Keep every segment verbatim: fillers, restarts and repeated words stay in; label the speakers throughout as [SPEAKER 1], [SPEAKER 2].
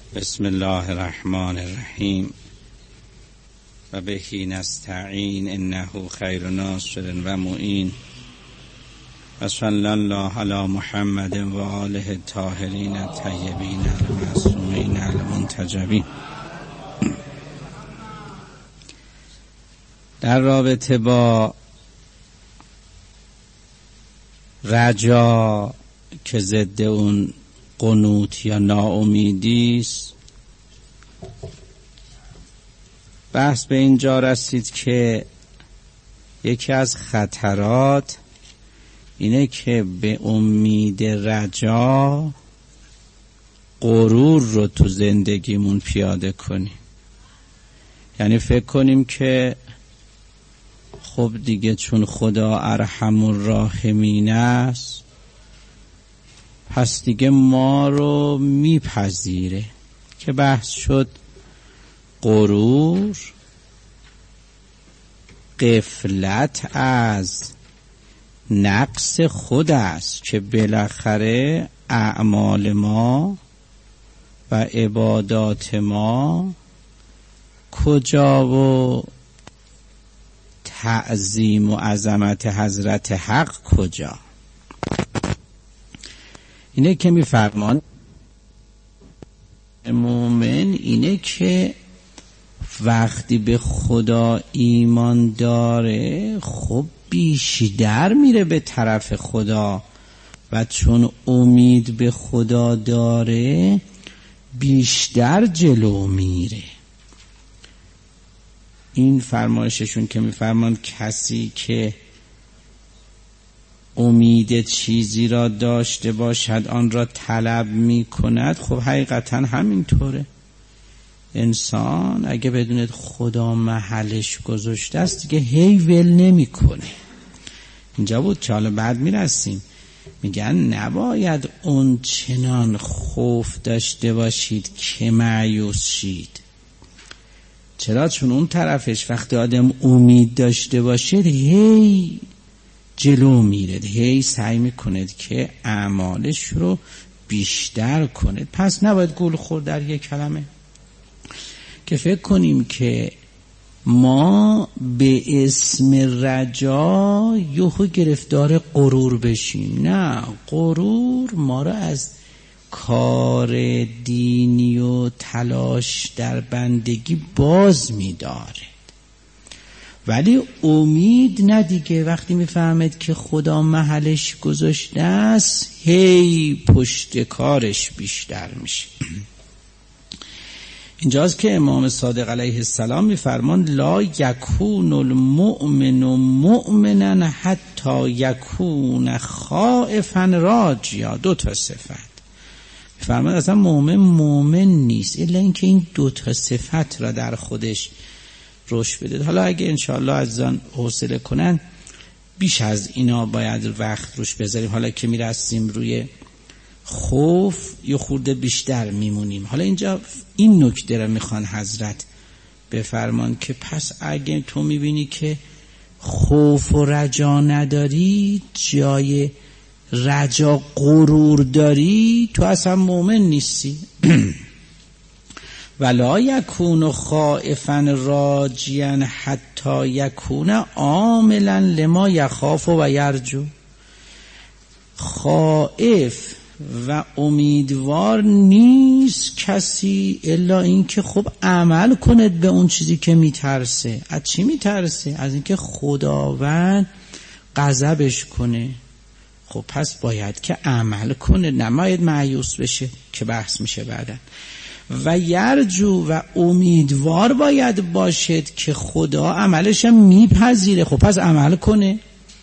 [SPEAKER 1] بسم الله الرحمن الرحیم و بهی نستعین انه خیر ناصر و معین و صلی الله علی محمد و آله الطاهرین الطیبین المعصومین المنتجبین. در رابطه با رجا که ضد اون قنوط یا ناامیدی است، بحث به اینجا رسید که یکی از خطرات اینه که به امید رجا غرور رو تو زندگیمون پیاده کنیم. یعنی فکر کنیم که خب دیگه چون خدا ارحم الراحمین است پس دیگه ما رو میپذیره، که بحث شد غرور غفلت از نقص خود است که بالاخره اعمال ما و عبادات ما کجا و تعظیم و عظمت حضرت حق کجا. اینه که میفرمان مومن اینه که وقتی به خدا ایمان داره خب بیشتر میره به طرف خدا و چون امید به خدا داره بیشتر جلو میره. این فرمایششون که میفرمان کسی که امید چیزی را داشته باشد آن را طلب می کند، خب حقیقتا همینطوره. انسان اگه بدوند خدا محلش گذاشته است دیگه هی ول نمی کنه. اینجا بود که حالا بعد می رسیم میگن نباید اون چنان خوف داشته باشید که مایوس شید. چرا؟ چون اون طرفش وقتی آدم امید داشته باشید هی جلو میرد، هی سعی میکند که اعمالش رو بیشتر کند. پس نباید گول خورد در یک کلمه که فکر کنیم که ما به اسم رجا یهو گرفتار غرور بشیم. نه، غرور ما رو از کار دینی و تلاش در بندگی باز می‌داره. ولی امید نه دیگه، وقتی میفهمد که خدا محلش گذاشته است هی پشت کارش بیشتر میشه. اینجاست که امام صادق علیه السلام میفرمان لا یکون المؤمن مؤمنا حتی یکون خائفا راجیا. دو تا صفت میفرمان اصلا مؤمن مؤمن نیست الا اینکه این دو تا صفت را در خودش روش بده. حالا اگه انشاءالله عزیزان حوصله کنن بیش از اینا باید وقت روش بذاریم. حالا که میرسیم روی خوف یه خورده بیشتر میمونیم. حالا اینجا این نکته را میخوان حضرت بفرمان که پس اگه تو میبینی که خوف و رجا نداری، جای رجا غرور داری، تو اصلا مؤمن نیستی. ولا یکون خائفا راجیا حتی یکون عاملا لما یخاف و یرجو. خائف و امیدوار نیست کسی الا اینکه خب عمل کند به اون چیزی که میترسه. از چی میترسه؟ از اینکه خداوند غضبش کنه. خب پس باید که عمل کنه، نباید مایوس بشه که بحث میشه بعداً. و یرجو و امیدوار باید باشد که خدا عملش میپذیره. خب پس عمل کنه.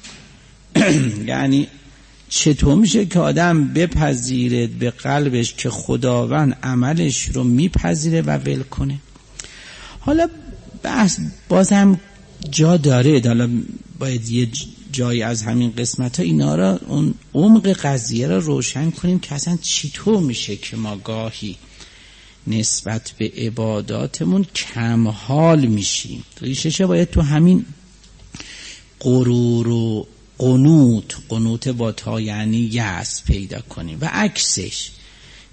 [SPEAKER 1] یعنی چطور میشه که آدم بپذیرد به قلبش که خداوند عملش رو میپذیره و ول کنه؟ حالا بحث بازم جا داره. حالا باید یه جایی از همین قسمت ها اینا را اون عمق قضیه را روشن کنیم که اصلا چطور میشه که ما گاهی نسبت به عباداتمون کم حال میشیم. ریشش باید تو همین غرور و قنوط، قنوط با تا یعنی یأس پیدا کنیم و عکسش.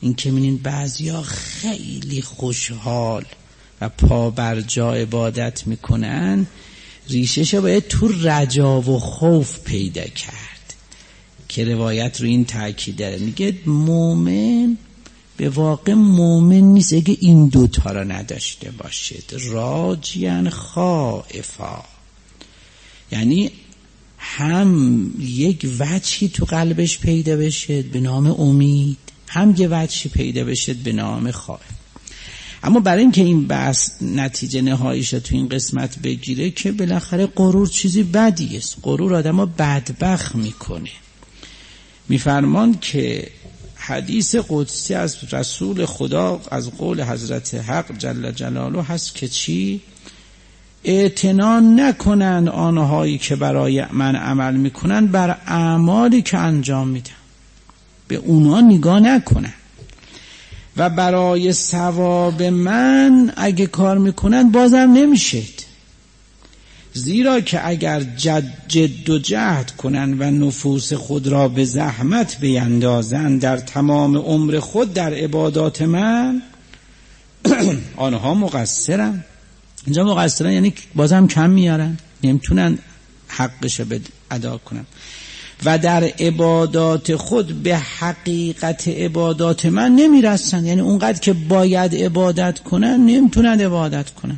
[SPEAKER 1] این که می‌بینین بعضیا خیلی خوشحال و پا بر جا عبادت میکنن، ریشش باید تو رجا و خوف پیدا کرد که روایت رو این تاکید داره. میگه مومن به واقع مومن نیست اگه این دوتا را نداشته باشد. راجیان خائفا، یعنی هم یک وجهی تو قلبش پیدا بشد به نام امید، هم یه وجهی پیدا بشد به نام خائف. اما برای اینکه این بحث نتیجه نهاییش تو این قسمت بگیره که بالاخره غرور چیزی بدی است، غرور آدمو بدبخت میکنه. میفرمان که حدیث قدسی از رسول خدا از قول حضرت حق جل جلاله هست که چی؟ اعتنا نکنند آنهایی که برای من عمل میکنن بر اعمالی که انجام میدن، به اونا نگاه نکنن و برای ثواب من اگه کار میکنن بازم نمیشد. زیرا که اگر جد, جد و جهد کنن و نفوس خود را به زحمت بیندازن در تمام عمر خود در عبادات من آنها مقصرن. اینجا مقصرن یعنی بازم کم میارن، نمیتونن حقشو ادا کنن و در عبادات خود به حقیقت عبادات من نمیرسن، یعنی اونقدر که باید عبادت کنن نمیتونن عبادت کنن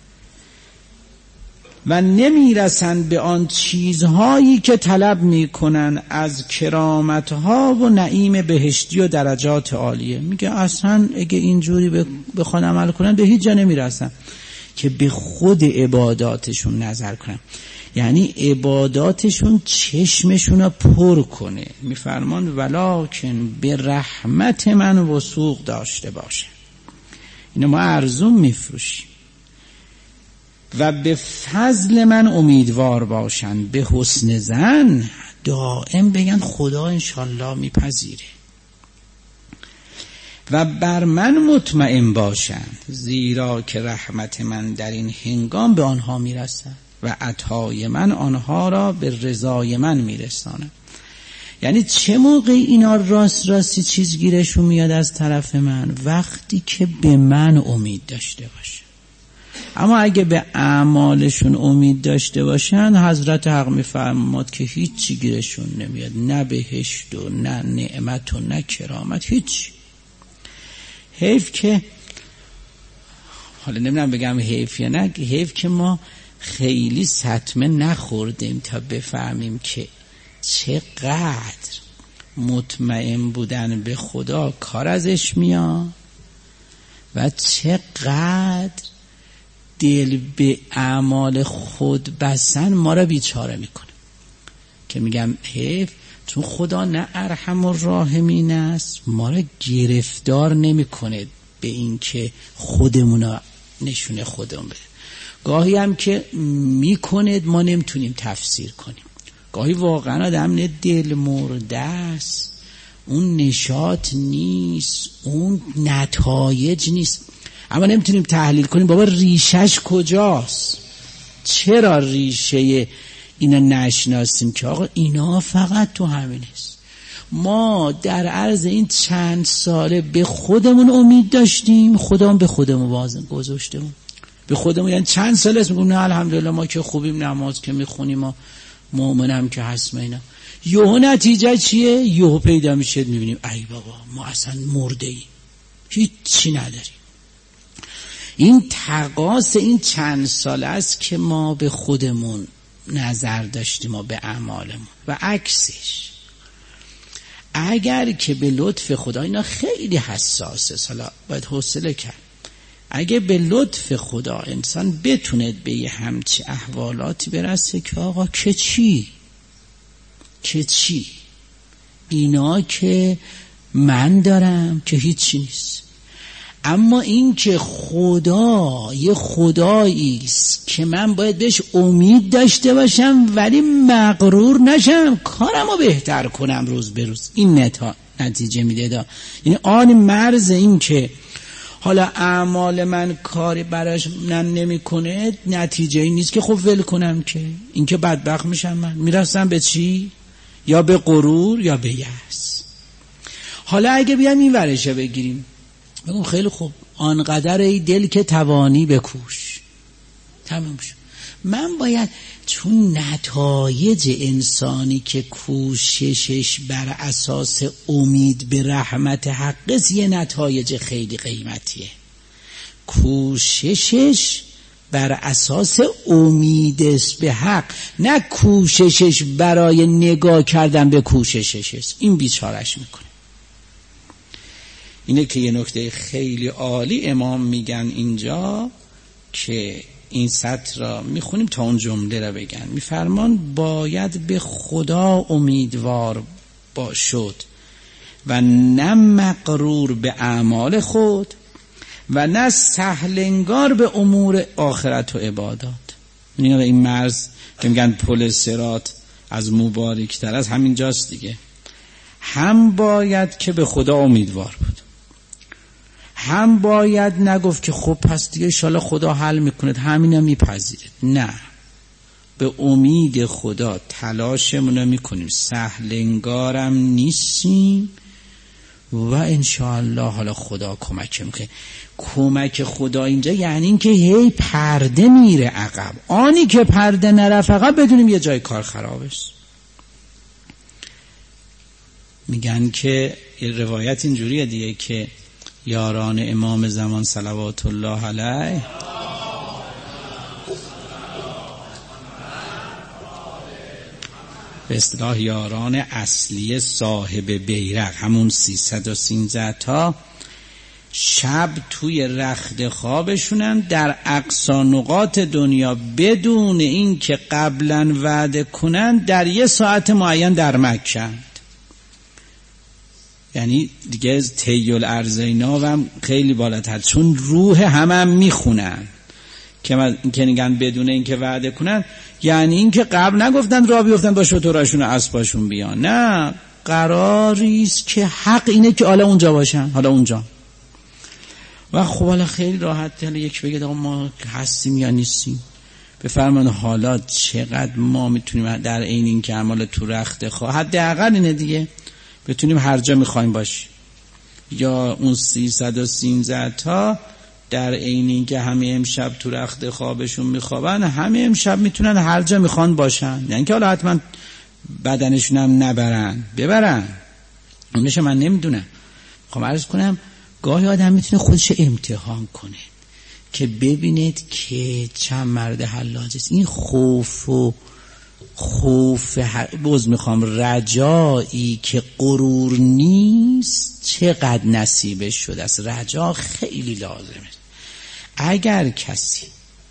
[SPEAKER 1] و نمیرسن به آن چیزهایی که طلب میکنن از کرامتها و نعیم بهشتی و درجات عالیه. میگه اصلا اگه اینجوری بخوان عمل کنن به هیچ جا نمیرسن که به خود عباداتشون نظر کنن، یعنی عباداتشون چشمشون رو پر کنه. میفرمان ولکن به رحمت من وثوق داشته باشه. اینو ما ارزون میفروشیم. و به فضل من امیدوار باشن، به حسن ظن دائم بگن خدا انشالله میپذیره. و بر من مطمئن باشند زیرا که رحمت من در این هنگام به آنها میرسد و عطای من آنها را به رضای من میرساند. یعنی چه موقع اینا راست راستی چیز گیرشون میاد از طرف من؟ وقتی که به من امید داشته باشه. اما اگه به اعمالشون امید داشته باشن، حضرت حق میفرماد که هیچی گیرشون نمیاد، نه بهشت و نه نعمت و نه کرامت، هیچ. حیف که حالا نمیدونم بگم حیف یا نه، حیف که ما خیلی صدمه نخوردیم تا بفهمیم که چقدر مطمئن بودن به خدا کار ازش میاد و چقدر دل به اعمال خود بسن ما را بیچاره میکنه. که میگم حیف، چون خدا نه ارحم الراحمین است، ما را گرفتار نمیکنه به این که خودمون نشونه خودمون بده. گاهی هم که میکنه ما نمیتونیم تفسیر کنیم. گاهی واقعا آدم دل مرده است، اون نشاط نیست، اون نتایج نیست، اما نمیتونیم تحلیل کنیم بابا ریشش کجاست، چرا ریشه اینا نشناسیم که آقا اینا فقط تو همین است. ما در عرض این چند ساله به خودمون امید داشتیم، خودمون به خودمون وازن گذاشتیم به خودمون، یعنی چند ساله است میگم نه الحمدلله ما که خوبیم، نماز که میخونیم، ما مؤمنم که هستم، اینا یهو نتیجه چیه؟ یهو پیدا میشه میبینیم ای بابا ما اصلا مرده ایم، هیچی نداریم. این تقاس این چند سال است که ما به خودمون نظر داشتیم و به اعمالمون. و عکسش اگر که به لطف خدا، اینا خیلی حساسه، حالا باید حوصله کرد، اگه به لطف خدا انسان بتونه به یه همچی احوالاتی برسه که آقا که چی که چی اینا که من دارم که هیچی نیست، اما این که خدا یه خدایی است که من باید بهش امید داشته باشم ولی مغرور نشم، کارمو بهتر کنم روز به روز، این نتا نتیجه میده دا. یعنی آن مرز این که حالا اعمال من کاری براش نمی کنه، نتیجه این نیست که خب ول کنم، که این که بدبخت میشم، من میرسم به چی؟ یا به غرور یا به یأس. حالا اگه بیام این ورشه بگیریم، بگم خیلی خوب، آنقدر ای دل که توانی بکوش، تمام شد. من باید چون نتایج انسانی که کوششش بر اساس امید به رحمت حق است، یه نتایج خیلی قیمتیه. کوششش بر اساس امید است به حق، نه کوششش برای نگاه کردن به کوششش است. این بیچارش میکنه. اینه که یه نکته خیلی عالی امام میگن اینجا که این سطر را میخونیم تا اون جمله را بگن. میفرمان باید به خدا امیدوار باشد و نه مغرور به اعمال خود و نه سهلنگار به امور آخرت و عبادات. این این مرز که میگن پل صراط از مبارکتر از همین جاست دیگه. هم باید که به خدا امیدوار بود، هم باید نگفت که خب پس دیگه انشالله خدا حل میکند همینم میپذیره. نه، به امید خدا تلاشمون میکنیم، سهلنگارم نیستیم و انشالله حالا خدا کمک میکنه. کمک خدا اینجا یعنی این که هی پرده میره عقب، آنی که پرده نرفت عقب بدونیم یه جای کار خرابش. میگن که یه روایت اینجوریه دیگه که یاران امام زمان صلوات الله علیه به اصطلاح یاران اصلی صاحب بیرق، همون سیصد و سیزده تا، شب توی رخت خوابشونن در اقصا نقاط دنیا بدون این که قبلا وعده کنن در یه ساعت معین در مکه. یعنی دیگه طی الارضینا هم خیلی بالاتر، چون روح هم هم میخونن که که نگن بدون این که وعده کنن، یعنی این که قبل نگفتن را بیفتن با شتراشون و اسباشون بیان، نه، قراریست که حق اینه که حالا اونجا باشن، حالا اونجا. و خب حالا خیلی راحت حالا یک بگه ما هستیم یا نیستیم. بفرمان حالا چقدر ما میتونیم در عین این که اعمال تو رخت خواه، حداقل اینه دیگه، بتونیم هر جا میخوایم باشیم. یا اون سیصد و سیزده تا در عین این که همه امشب تو رخت خوابشون میخوابن، همه امشب میتونن هر جا میخوان باشن. یعنی که حالا حتما بدنشون هم نبرن، ببرن، اونش من نمیدونم. خب عرض کنم گاهی آدم میتونه خودش امتحان کنه که ببینید که چند مرد حلاج است. این خوف و خوف باز میخوام رجایی که غرور نیست چقدر نصیبش شده است. رجا خیلی لازمه. اگر کسی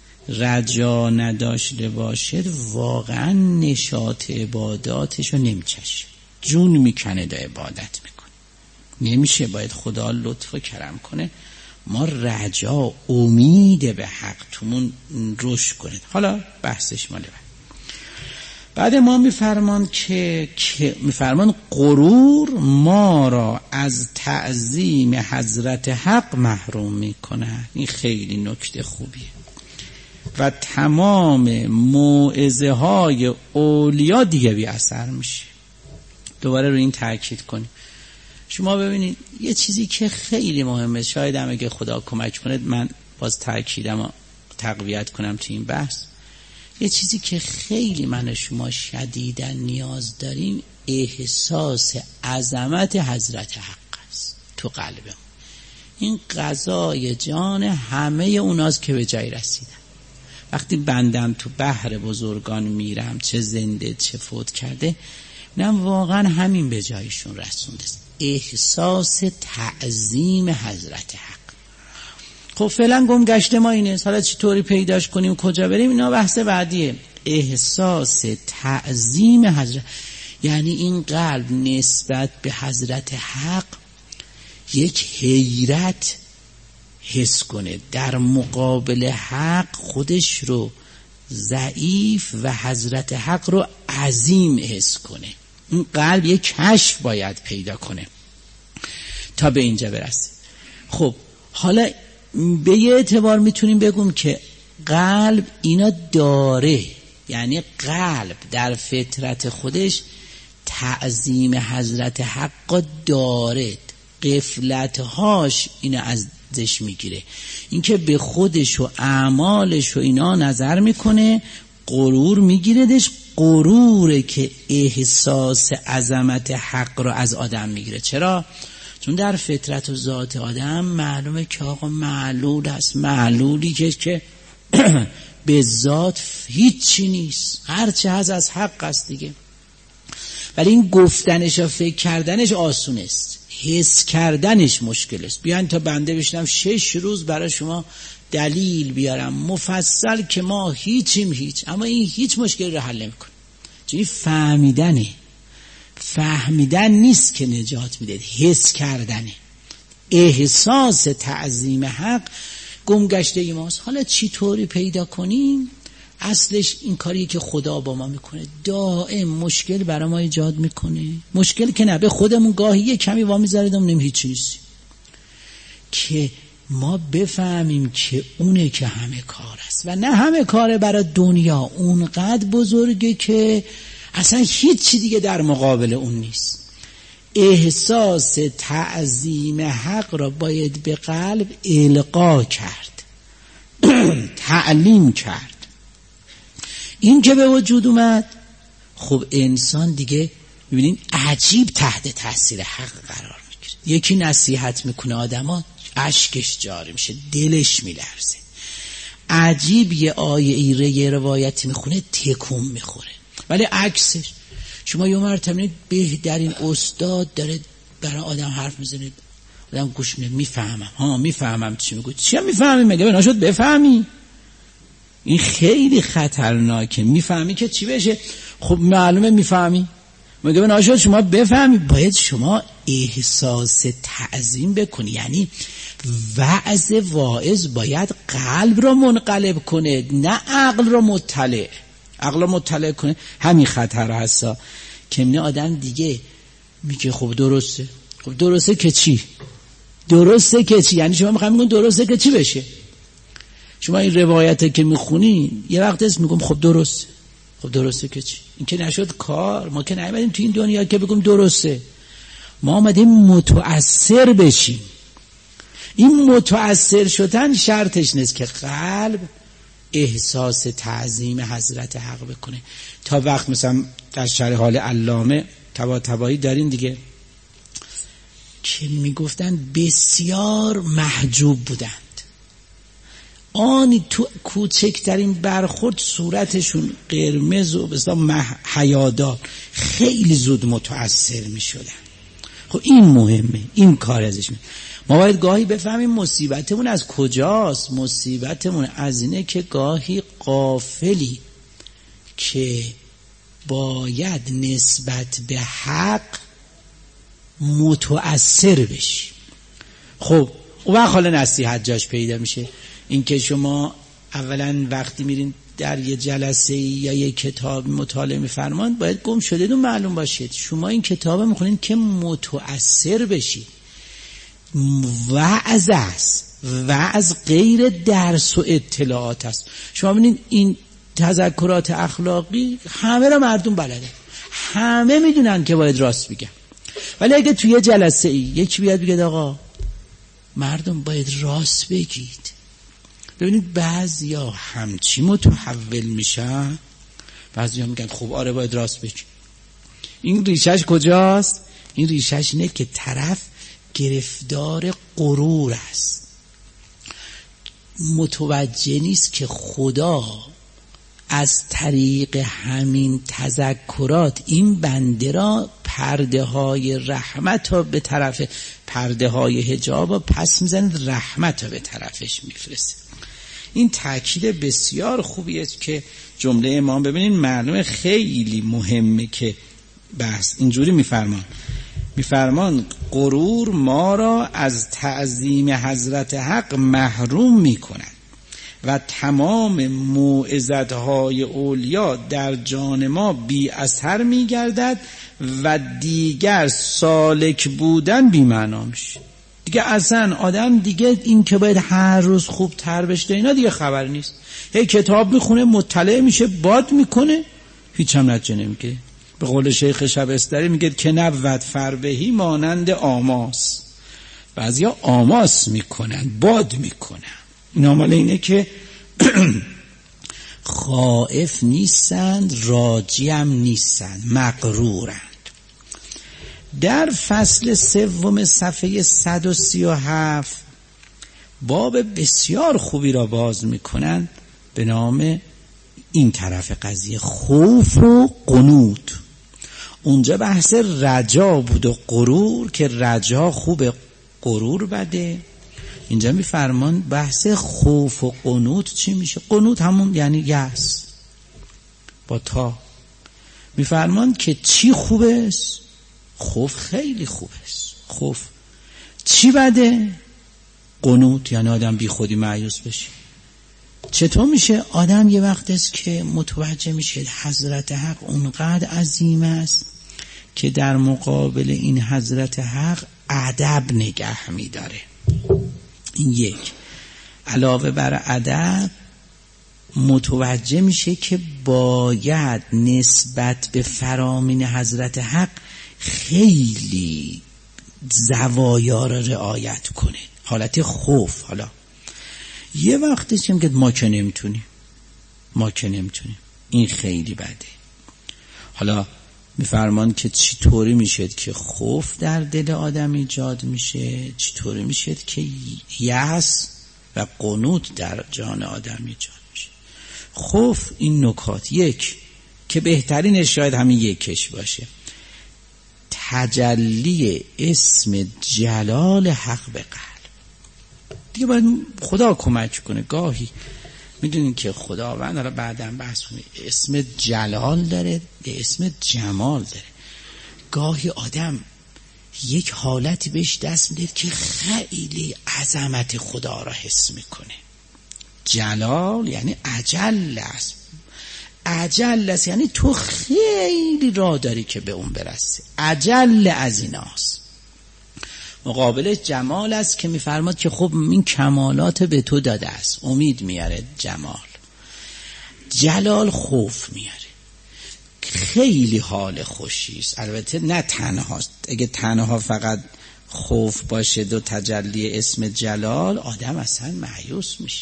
[SPEAKER 1] رجا نداشته باشد واقعا نشاط عباداتشو نمیچشه، جون میکنه دا عبادت میکنه، نمیشه. باید خدا لطف و کرم کنه ما رجا امید به حق تومون رشد کنید. حالا بحثش ماله بعد. بعد ما میفرمان که, که میفرمان غرور ما را از تعظیم حضرت حق محروم میکنه. این خیلی نکته خوبیه و تمام موعظه های اولیا دیگه بی اثر میشه. دوباره رو این تاکید کنیم. شما ببینید یه چیزی که خیلی مهمه، شاید هم اگه خدا کمک کنه من باز تاکیدم تقویت کنم تو این بحث، یه چیزی که خیلی من و شما شدیداً نیاز داریم احساس عظمت حضرت حق است تو قلبمون. این قضای جان همه اوناست که به جای رسیدن. وقتی بندم تو بحر بزرگان میرم، چه زنده چه فوت کرده، نه واقعا همین به جایشون رسونده است، احساس تعظیم حضرت حق. خب فعلا گم گشته ما اینه، حالا چطوری پیداش کنیم، کجا بریم، اینا بحث بعدیه. احساس تعظیم حضرت، یعنی این قلب نسبت به حضرت حق یک حیرت حس کنه، در مقابل حق خودش رو ضعیف و حضرت حق رو عظیم حس کنه. این قلب یک کشف باید پیدا کنه تا به اینجا برسه. خب حالا به یه اعتبار میتونیم بگیم که قلب اینا داره، یعنی قلب در فطرت خودش تعظیم حضرت حق داره. غفلت‌هاش اینو ازش میگیره، اینکه به خودش و اعمالش و اینا نظر میکنه، غرور میگیردش. غروره که احساس عظمت حق رو از آدم میگیره. چرا؟ چون در فطرت و ذات آدم معلومه که آقا معلول هست، معلولی که که به ذات هیچی نیست، هرچه هست از حق است دیگه. ولی این گفتنش و فکر کردنش آسون است، حس کردنش مشکل است. بیان تا بنده بشنم شش روز برای شما دلیل بیارم مفصل که ما هیچیم هیچ، اما این هیچ مشکلی رو حل نمی‌کنه. چون فهمیدنه، فهمیدن نیست که نجات میده، حس کردنه. احساس تعظیم حق گمگشته ای ماست. حالا چی طوری پیدا کنیم؟ اصلش این کاریه که خدا با ما میکنه، دائم مشکل برای ما ایجاد میکنه. مشکل که نه، به خودمون گاهی یه کمی وا میذاریدم نمی هیچی نیست، که ما بفهمیم که اونه که همه کار است و نه همه کاره برای دنیا اونقدر بزرگه که اصلا هیچی دیگه در مقابل اون نیست. احساس تعظیم حق را باید به قلب القا کرد، تعلیم کرد. این که به وجود اومد، خب انسان دیگه میبینین عجیب تحت تاثیر حق قرار میگیره. یکی نصیحت میکنه آدما اشکش جاری میشه، دلش میلرزه. عجیب یه آیه ایره یه روایتی میخونه تکون میخوره. ولی عکسش شما یه مرتبه بهترین استاد داره برای آدم حرف میزنه، آدم گوش میده، میفهمم ها میفهمم چی میگه. چی میفهمی؟ مگه بنا شد بفهمی؟ این خیلی خطرناکه. میفهمی که چی بشه؟ خب معلومه میفهمی، مگه بنا شد شما بفهمی. باید شما احساس تعظیم بکنی، یعنی وعظ واعظ باید قلب را منقلب کنه، نه عقل را مطلع. عقل را مطلع کنه همین خطر هستا که من آدم دیگه میگه خب درسته. خب درسته که چی؟ درسته که چی؟ یعنی شما میخوایم میگن درسته که چی بشه؟ شما این روایته که میخونین یه وقت اسم میگم خب درسته. خب درسته که چی؟ این که نشد کار. ما که نمیدیم تو این دنیا که بگم درسته، ما آمدیم متأثر بشیم. این متأثر شدن شرطش نیست که قلب احساس تعظیم حضرت حق بکنه. تا وقت مثلا در شرح حال علامه طباطبایی دارین دیگه که میگفتن بسیار محجوب بودند، آنی تو کوچکترین برخورد صورتشون قرمز و بسیار حیادار، خیلی زود متأثر میشدن. خب این مهمه، این کار ازش میشه. ما باید گاهی بفهمیم مصیبتمون از کجاست. مصیبتمون از اینه که گاهی غافلی که باید نسبت به حق متأثر بشی. خب اون وقت حالا نصیحت جاش پیدا میشه. این که شما اولا وقتی میرین در یه جلسه یا یه کتاب مطالعه میفرمان، باید گم شده دون معلوم باشید شما این کتاب میخونین که متأثر بشید. وعظ است، وعظ غیر درس و اطلاعات است. شما ببینید این تذکرات اخلاقی همه را مردم بلده، همه میدونن که باید راست بگن. ولی اگه توی یه جلسه ای یکی بیاد بگه آقا مردم باید راست بگید، ببینید بعضیا همچی متحول میشن، بعضیا میگن خب آره باید راست بگید. این ریشش کجاست؟ این ریشش اینه که طرف گرفتار غرور است، متوجه نیست که خدا از طریق همین تذکرات این بنده را پرده های رحمت ها به طرف پرده های حجاب ها پس میزند، رحمت ها به طرفش میفرسته. این تاکید بسیار خوبیه که جمله امام ببینین معلومه خیلی مهمه که بحث اینجوری میفرمان میفرمان غرور ما را از تعظیم حضرت حق محروم میکند و تمام موعظت‌های اولیا در جان ما بی اثر میگردد و دیگر سالک بودن بی معنا میشه. دیگه اصلا آدم دیگه این که باید هر روز خوب تر بشه اینا دیگه خبر نیست. هی کتاب میخونه، مطلع میشه، باد میکنه، هیچ هم نتیجه نمیگیره. به قول شیخ شبستری میگه که نبود فربهی مانند آماس، بعضیا آماس میکنن، باد میکنن. اینا مال اینه که خائف نیستند، راجی هم نیستند، مغرورند. در فصل سوم صفحه صد و سی و هفت باب بسیار خوبی را باز میکنن به نام این طرف قضیه، خوف و قنوط. اونجا بحث رجا بود و غرور که رجا خوبه، غرور بده. اینجا میفرمان بحث خوف و قنوط چی میشه؟ قنوط همون یعنی یأس با تا. میفرمان که چی خوبه است؟ خوف خیلی خوبه است. خوف چی بده؟ قنوط یعنی آدم بی خودی مایوس بشه. چطور میشه؟ آدم یه وقت است که متوجه میشه حضرت حق اونقدر عظیم است که در مقابل این حضرت حق ادب نگه میداره. این یک. علاوه بر ادب متوجه میشه که باید نسبت به فرامین حضرت حق خیلی زوایا را رعایت کنه. حالت خوف. حالا یه وقتی که میگه ما که نمیتونیم، ما که نمیتونیم، این خیلی بده. حالا میفرمان که چی طوری میشه که خوف در دل آدم ایجاد میشه، چی طوری میشه که یأس و قنوط در جان آدم ایجاد میشه. خوف این نکات. یک که بهترینش شاید همین یکش باشه، تجلی اسم جلال حق به قلب. دیگه باید خدا کمک کنه. گاهی میدونین که خداوند، حالا بعداً بحث کنه، اسم جلال داره، اسم جمال داره. گاهی آدم یک حالتی بهش دست میده که خیلی عظمت خدا را حس میکنه. جلال یعنی اجل است، اجل است یعنی تو خیلی راه داری که به اون برسی، اجل از ایناست. مقابل جمال است که میفرماد که خب این کمالات به تو داده است، امید میاره جمال. جلال خوف میاره، خیلی حال خوشی است. البته نه تنهاست، اگه تنها فقط خوف باشه دو تجلی اسم جلال آدم اصلا مایوس میشه.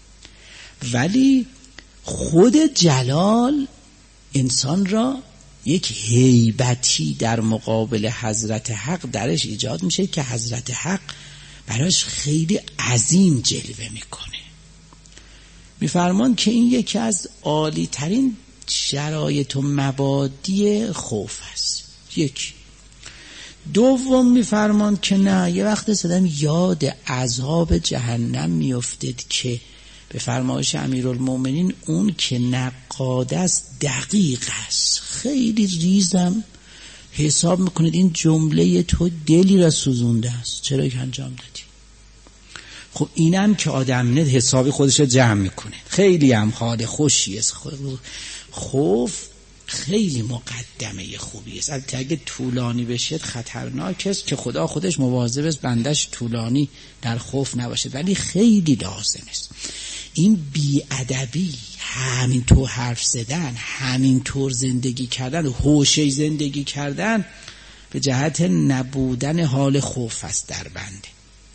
[SPEAKER 1] ولی خود جلال انسان را یک هیبتی در مقابل حضرت حق درش ایجاد میشه که حضرت حق براش خیلی عظیم جلوه میکنه. میفرمان که این یکی از عالی ترین شرایط و مبادی خوف است. یک. دوم میفرمان که نه، یه وقت سدم یاد عذاب جهنم میافتد که به فرمایش امیرالمومنین اون که نقاد است دقیق است، خیلی ریزم حساب میکنید این جمله تو دلی را سوزونده است، چرا که انجام دادی؟ خب اینم که آدم نه حسابی خودش رو جمع میکنه، خیلی هم حال خوشی است. خوف خیلی مقدمه خوبی است. البته اگه طولانی بشه خطرناک است که خدا خودش مواظب است بندش طولانی در خوف نباشه، ولی خیلی لازم است. این بی‌ادبی، همین تو حرف زدن، همین طور زندگی کردن، هوشی زندگی کردن به جهت نبودن حال خوف است در بنده.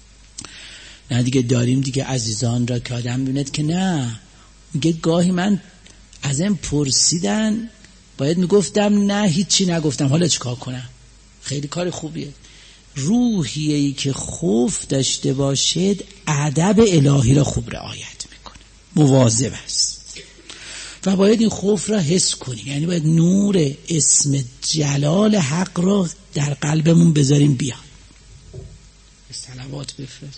[SPEAKER 1] نه دیگه داریم دیگه عزیزان را که آدم بیند که نه، میگه گاهی من از این پرسیدن باید میگفتم نه هیچی نگفتم، حالا چیکار کنم؟ خیلی کار خوبیه. روحیه‌ای که خوف داشته باشد ادب الهی را خوب رعایت میکنه، مواظب است و باید این خوف را حس کنیم. یعنی باید نور اسم جلال حق را در قلبمون بذاریم بیاد. صلوات بفرست.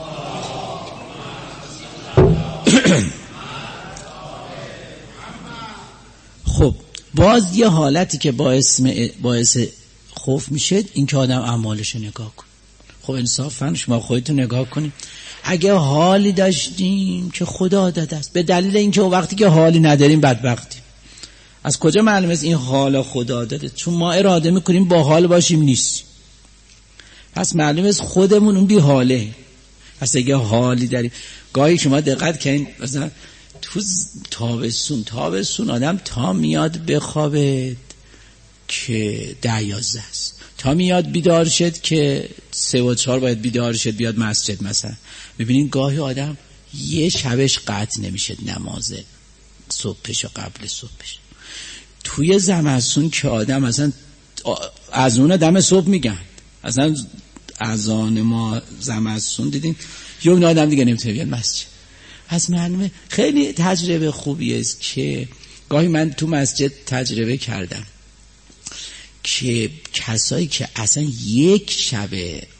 [SPEAKER 1] خب باز یه حالتی که باعث باعث خوف میشه این که آدم اعمالشو نگاه کن. خب انصافاً شما خودتون نگاه کنید. اگه حالی داشتیم که خدا داده است، به دلیل اینکه وقتی که حالی نداریم بدبختیم. از کجا معلومه است این حال خدا داده؟ چون ما اراده میکنیم با حال باشیم نیستیم. پس معلومه است خودمون اون بی حاله. پس اگه حالی داریم، گاهی شما دقت کنین مثلا تو تابستون تابستون آدم تا میاد بخوابه که ده یازده است، تا تا میاد بیدار شد که سه و چهار باید بیدار شد بیاد مسجد مثلا. ببینین گاهی آدم یه شبش قطع نمیشه نماز صبحش و قبل صبحش. توی زمستون که آدم اصلا از اون دم صبح میگن اصلا اذان ما زمستون دیدین یه اون آدم دیگه نمیتونه بیاد مسجد. پس معلومه خیلی تجربه خوبی است که گاهی من تو مسجد تجربه کردم که کسایی که اصلا یک شب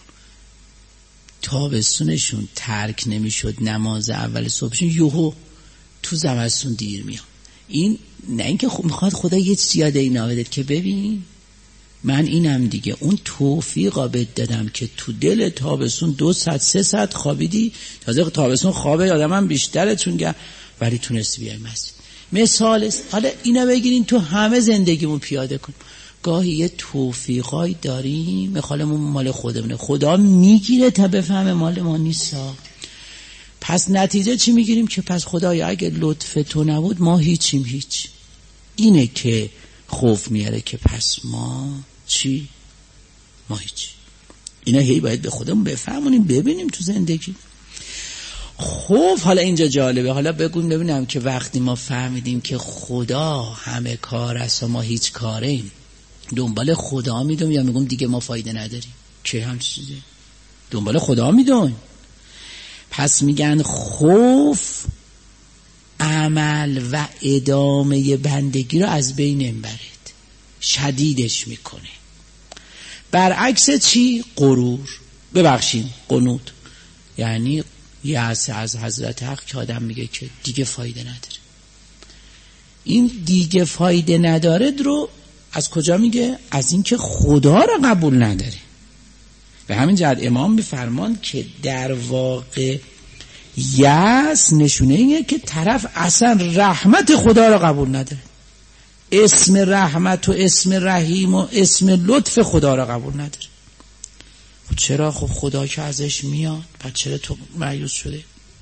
[SPEAKER 1] تابستونشون ترک نمیشد نماز اول صبحشون یهو تو زمستون دیر میان. این نه اینکه خب میخواد خدا یه زیاده اینا بده که ببین من اینم دیگه اون توفیقا بهت دادم که تو دل تابستون دو ساعت سه ساعت خوابیدی، تازه تابستون خوابه آدم هم بیشتره چون گه ولی تونستی بیای مسجد. مثال است. حالا اینا بگیرین تو همه زندگیمون پیاده کن. گاهی یه توفیقای داریم مخالمون مال خودمونه، خدا میگیره تا بفهمه مال ما نیستا. پس نتیجه چی میگیریم؟ که پس خدایا اگه لطف تو نبود ما هیچیم هیچ. اینه که خوف میاره که پس ما چی؟ ما هیچ. اینا هی باید به خودمون بفهمونیم ببینیم تو زندگی. خوف حالا اینجا جالبه. حالا بگون ببینم که وقتی ما فهمیدیم که خدا همه کار است و ما هیچ کاریم دنبال خدا میدونم یا میگم دیگه ما فایده نداریم؟ چه هم چیزه؟ دنبال خدا میدونم. پس میگن خوف عمل و ادامه بندگی رو از بین نمیبرد، شدیدش میکنه. برعکس چی؟ غرور، ببخشید قنوط، یعنی یأس از حضرت حق که آدم میگه که دیگه فایده نداره. این دیگه فایده نداره رو از کجا میگه؟ از اینکه خدا رو قبول نداره. به همین جهت امام میفرمان که در واقع یأس نشونه اینه که طرف اصلا رحمت خدا رو قبول نداره، اسم رحمت و اسم رحیم و اسم لطف خدا رو قبول نداره. خب چرا؟ خب خدا که ازش میاد، پس چرا تو مایوس شده؟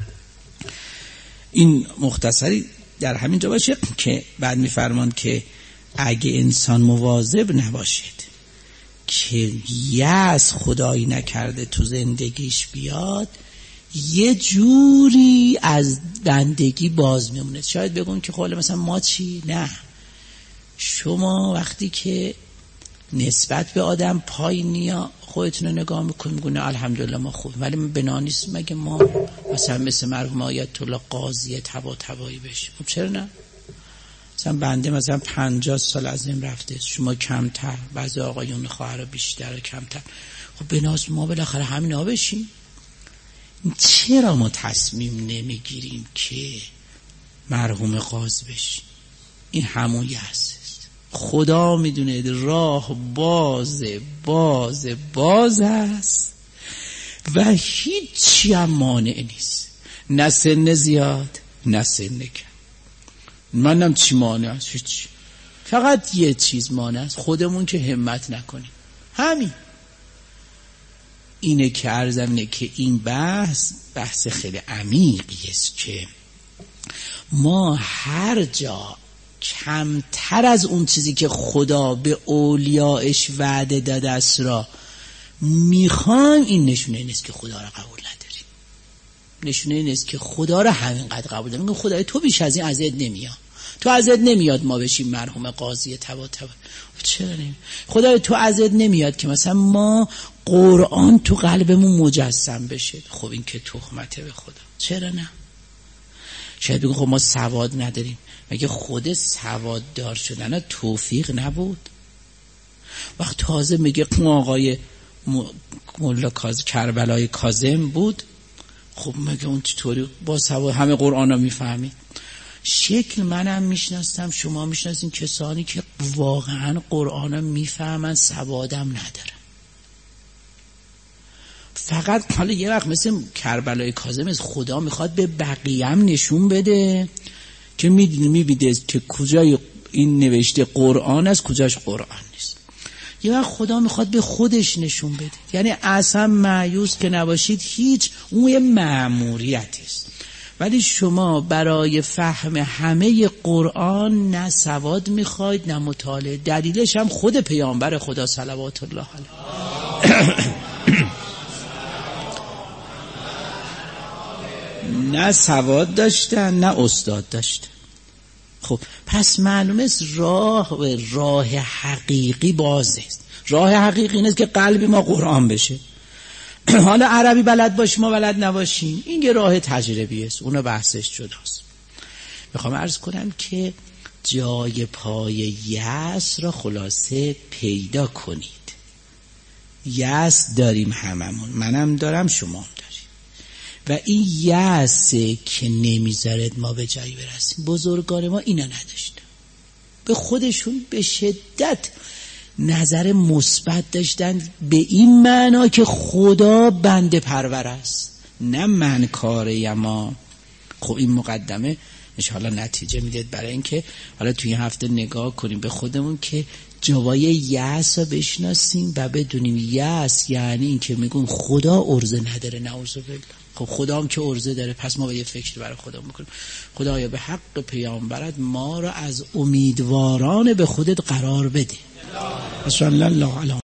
[SPEAKER 1] این مختصری در همین جا باشه که بعد میفرمان که اگه انسان مواظب نباشد که یأس خدایی نکرده تو زندگیش بیاد، یه جوری از بندگی باز میمونه. شاید بگون که خب مثلا ما چی؟ نه، شما وقتی که نسبت به آدم پایینیا خودتون رو نگاه میکنیم میگونه الحمدلله ما خوب، ولی من بنا نیست مگه ما مثلا مثل مرحوم آیت الله قاضی تبا تبایی بشیم؟ خب چرا نه؟ مثلا بنده مثلا پنجاه سال از این رفته، شما کمتر، بعضی آقایون خواهر بیشتر کمتر، خب بناس ما بالاخره همین ها بشیم. چرا ما تصمیم نمیگیریم که مرحوم قاضی بشیم؟ این همون یأس. خدا میدونه راه باز باز باز است و هیچی هم مانع نیست، نه سن زیاد نه سن کم. منم چی مانع است؟ هیچ. فقط یه چیز مانع است، خودمون که همت نکنیم. همین اینه که عرضم اینه که این بحث بحث خیلی عمیقی است که ما هر جا کمتر از اون چیزی که خدا به اولیاءش وعده داده است را میخوایم، این نشونه این است که خدا را قبول نداریم. نشونه این است که خدا را همینقدر قبول داریم. میگم خدای تو بیش از این ازت نمیاد، تو ازت نمیاد ما بشیم مرحوم قاضی تبا تبا. چرا نمیاد؟ خدای تو ازت نمیاد که مثلا ما قرآن تو قلبمون مجسم بشه. خب این که تهمته به خدا. چرا نه؟ شاید بگو خب ما سواد نداریم. مگه خود سواد دار شدن توفیق نبود؟ وقت تازه میگه آقای مولا کاظم کربلای کاظم بود، خب مگه اون چطوری با سواد همه قرآن رو میفهمید؟ شکل منم میشناسم، شما میشناسین کسانی که واقعا قرآن رو میفهمن، سوادم ندارن. فقط حالا یه وقت مثل کربلای کاظم از خدا میخواد به بقیه هم نشون بده که میدونی میبیده که کجای این نوشته قرآن است کجاش قرآن نیست. یه وقت خدا میخواد به خودش نشون بده. یعنی اصلا مایوس که نباشید، هیچ، اون یه مأموریت است. ولی شما برای فهم همه قرآن نه سواد میخواید نه مطالعه. دلیلش هم خود پیامبر خدا صلوات الله علیه نه سواد داشتن نه استاد داشتن. خب پس معلومه است راه و راه حقیقی بازه است. راه حقیقی اینه که قلبی ما قرآن بشه. حالا عربی بلد باشیم ما بلد نباشیم این یه راه تجربی است، اونو بحثش جداست. میخوام عرض کنم که جای پای یأس را خلاصه پیدا کنید. یأس داریم هممون، منم دارم شما هم داریم و این یأسه که نمیذارد ما به جایی برسیم. بزرگان ما اینا نداشتن، به خودشون به شدت نظر مثبت داشتن به این معنا که خدا بنده پرور است نه من کاره ما. خب این مقدمه انشاءالله نتیجه میده برای اینکه حالا توی این هفته نگاه کنیم به خودمون که جوای یأس رو بشناسیم و بدونیم یأس یعنی این که میگون خدا عرضه نداره، نعوذ بالله. خب خدا هم که عرضه داره پس ما با یه فکر برای خدا میکنیم خدایا به حق پیامبرت ما رو از امیدواران به خودت قرار بده. صلی الله علیه